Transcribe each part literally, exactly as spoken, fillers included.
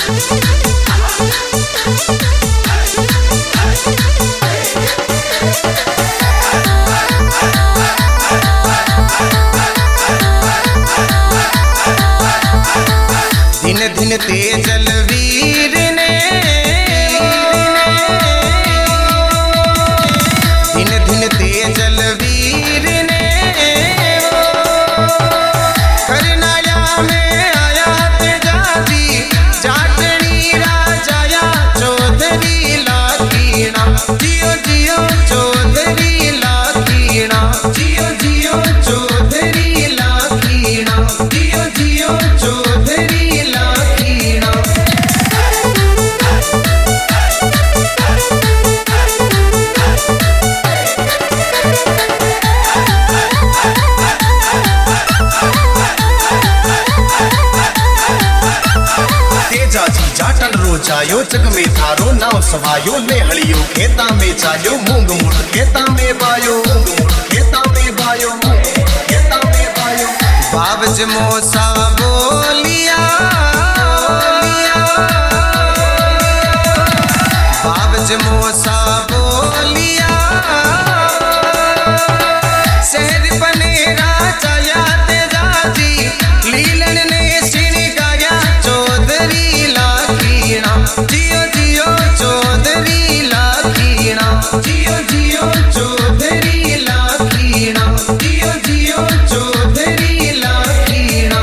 दिन दिन तेजल वीर ने दिन दिन तेजल वीर ने करनाया में आया तेजाजी जाटनी राजाया चौधरी लाखीणा जियो जियो चौधरी लाखीणा जियो जियो चौधरी लाखीणा जियो जियो चौधरी लाखीणा। तेजाजी जाटन रोजायो जग में थारो नाव सवायो ले हड़ियो खेता में चायो मूंग मुठ खेता में बायो खेता में बायो खेता में बायो बाबज मोसा बोलिया बाबज मोसा बोलिया शहर बनेरा चाया तेजाजी लीलन ने सिर गाया चौधरी लाखीणा जियो जियो चौधरी लाखीणा जियो जियो चौधरी लाखीणा जियो जियो चौधरी लाखीणा।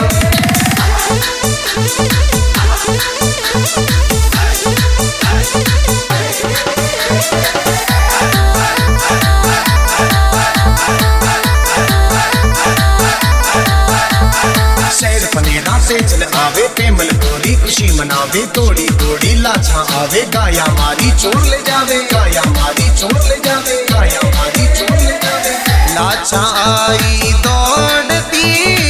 शहर फनेरा से चल आवे पेमल गोरी खुशी मनावे तोड़ी तोड़ी लाछा आवे गाया मारी चोर ले जावे गाया मारी चोर ले जावे गाया मारी चोर ले जावे लाछा आई दौड़ती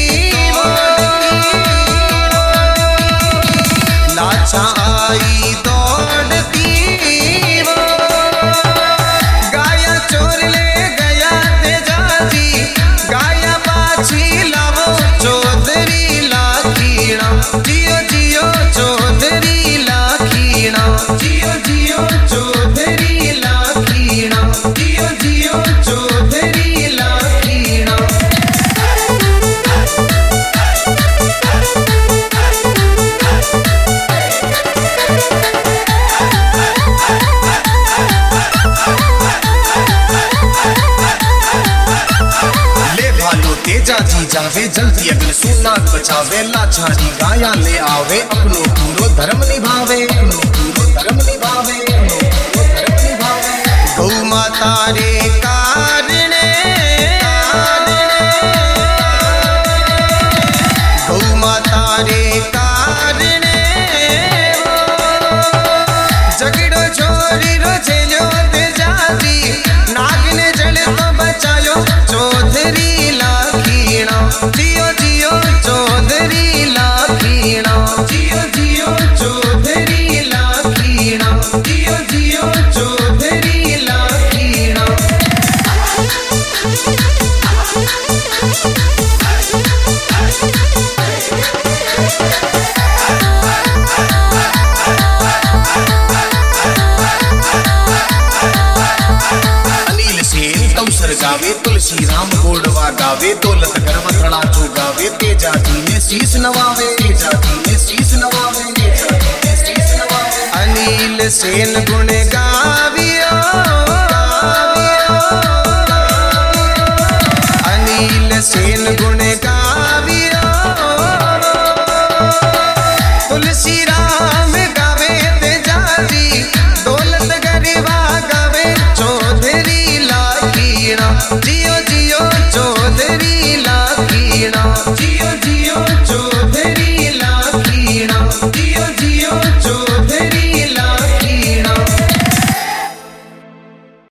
लाछा आई दौड़ती गाया चोर ले गया तेजाजी गाया बाछी लावो चौधरी लाखीणा जियो जियो चौधरी लाखीणा जियो जियो चौधरी लाखीणा जियो जियो चौधरी लाखीणा। तेजाजी जावे जल्दी अग्नि सुनाग बचावे लाछारी गाया ले आवे अपनो पूरो धर्म निभावे अपनो पूरो धर्म निभावे धर्म निभावे गौ माता रे कारणे गौ माता रे कारणे झगड़ो छोरी रो छेलो तेजाजी नाग ने जल तो बचायो चौधरी लाखीणा जियो जियो चौधरी लाखीणा जियो जियो चौधरी लाखीणा जियो जियो चौधरी लाखीणा। अनिल सेन तौसर गावे तुलसी राम गोडवा गावे दौलत गर्व खड़ा जो गावे तेजाजी ने शीश नवावे तेजाजी ने शीश नवावे तेजाजी ने शीश नवावे अनिल सेन गुण गावियो अनिल सेन गुण गावियो तुलसी राम गावे तेजाजी दौलत गरीबा गावे चौधरी लाखीणा जियो जियो